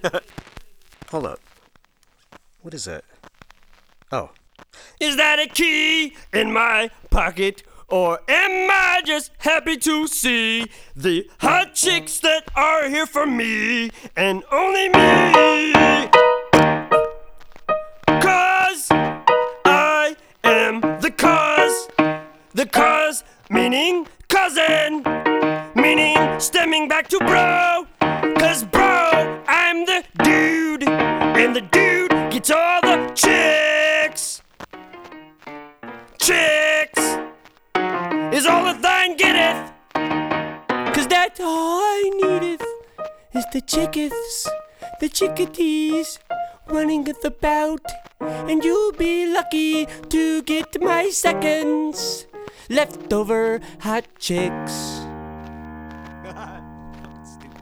Hold up. What is that? Oh. Is that a key in my pocket? Or am I just happy to see the hot chicks that are here for me and only me? 'Cause I am the cause. The cause meaning cousin, meaning stemming back to bro. 'Cause bro, I'm the dude, and the dude gets all the chicks. Chicks is all that thine getteth. 'Cause that's all I needeth is the chickens, the chickadees running about. And you'll be lucky to get my seconds. Leftover hot chicks.